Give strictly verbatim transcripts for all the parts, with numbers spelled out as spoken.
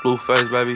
Blueface, baby.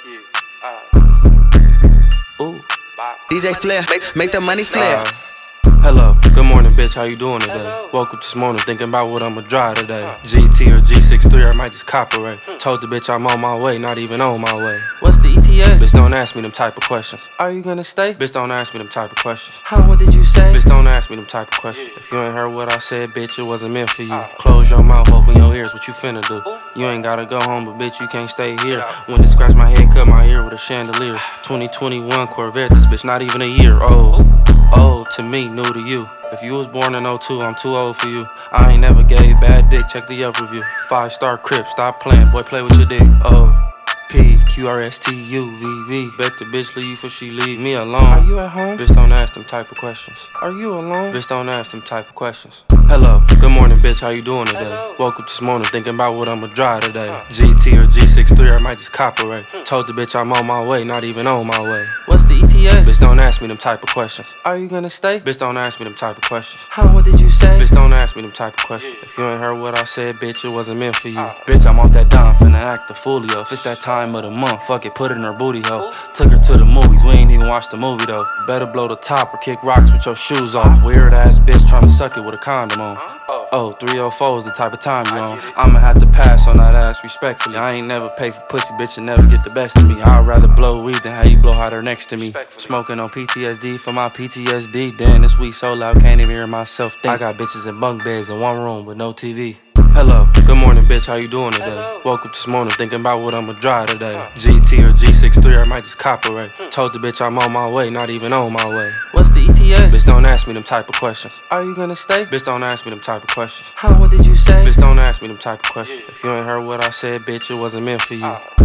Ooh. D J Flair, make the money flare. Uh, hello, good morning, bitch. How you doing today? Hello. Woke up this morning thinking about what I'ma drive today. Uh. G T or G sixty-three, I might just copyright. Hmm. Told the bitch I'm on my way, not even on my way. What's the E T A? Bitch, don't ask me them type of questions. Are you gonna stay? Bitch, don't ask me them type of questions. Huh, what did you say? Bitch, don't ask me them type of questions. Yeah. If you ain't heard what I said, bitch, it wasn't meant for you. Uh. Close your mouth, open your ears, what you finna do? Ooh. You ain't gotta go home, but bitch, you can't stay here. When they scratch my head, cut my ear with a chandelier. twenty twenty-one Corvette, this bitch not even a year old. Old to me, new to you. If you was born in oh two, I'm too old for you. I ain't never gave bad dick, check the Yelp review. Five star crib, stop playing, boy, play with your dick. O P Q R S T U V V. Bet the bitch leave before she leave me alone. Are you at home? Bitch, don't ask them type of questions. Are you alone? Bitch, don't ask them type of questions. Hello, good morning, bitch. How you doing today? Hello. Woke up this morning thinking about what I'ma drive today. Uh. G T or G sixty-three, I might just copyright. Hmm. Told the bitch I'm on my way, not even on my way. What's the E T A? Bitch, don't ask me them type of questions. Are you gonna stay? Bitch, don't ask me them type of questions. Huh, what did you say? Bitch, don't ask me them type of questions. Yeah. If you ain't heard what I said, bitch, it wasn't meant for you. Uh. Bitch, I'm off that dime, finna act the foolio. If it's that time of the month, fuck it, put it in her booty hole. Took her to the movies, we ain't even watched the movie though. Better blow the top or kick rocks with your shoes off. Weird ass bitch tryna suck it with a condom on. Oh, three oh four is the type of time you on. I'ma have to pass on that ass respectfully. I ain't never pay for pussy, bitch, and never get the best of me. I'd rather blow weed than how you blow hotter next to me. Smoking on P T S D for my P T S D. Damn, this weed so loud, can't even hear myself think. I got bitches in bunk beds in one room with no T V. Hello, good morning, bitch. How you doing today? Hello. Woke up this morning thinking about what I'ma drive today. Uh. G T or G sixty-three, I might just copyright. Hmm. Told the bitch I'm on my way, not even on my way. What's the E T A? Bitch, don't ask me them type of questions. Are you gonna stay? Bitch, don't ask me them type of questions. Huh, what did you say? Bitch, don't ask me them type of questions. Yeah. If you ain't heard what I said, bitch, it wasn't meant for you. Uh.